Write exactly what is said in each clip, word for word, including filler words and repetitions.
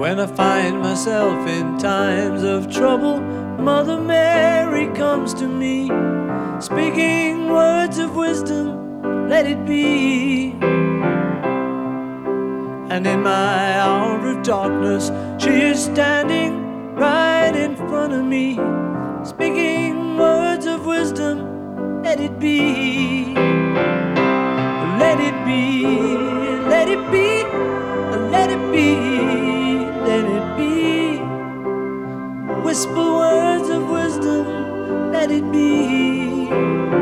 When I find myself in times of trouble, Mother Mary comes to me, speaking words of wisdom, let it be. And in my hour of darkness, she is standing right in front of me, speaking words of wisdom, let it be. Let it be, let it be, let it be, let it be. Whisper words of wisdom, let it be.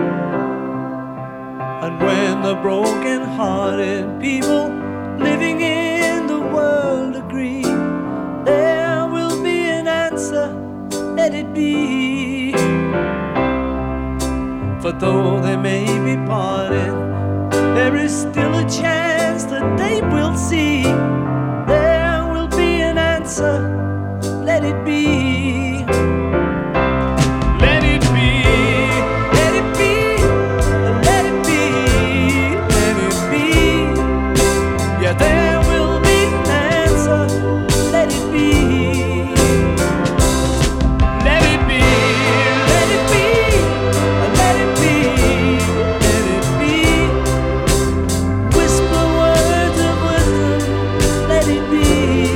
And when the broken-hearted people living in the world agree, there will be an answer, let it be. For though they may be parted, there is still a chance that they will see. There will be an answer, let it be. Let it be, let it be, let it be, let it be. Yeah, there will be an answer, let it be. Let it be, let it be, let it be, let it be. Whisper words of wisdom, let it be.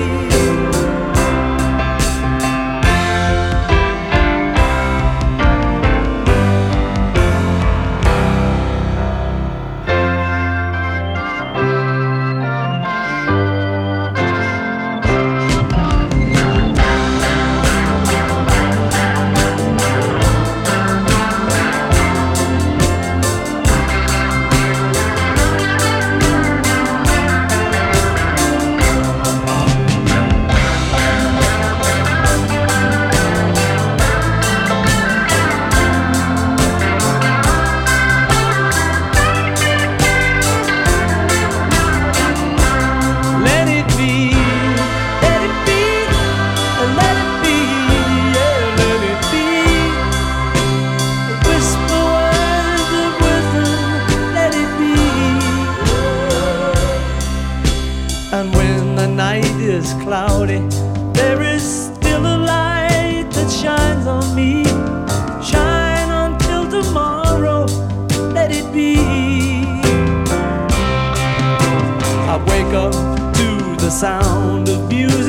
And when the night is cloudy, there is still a light that shines on me. Shine until tomorrow, let it be. I wake up to the sound of music.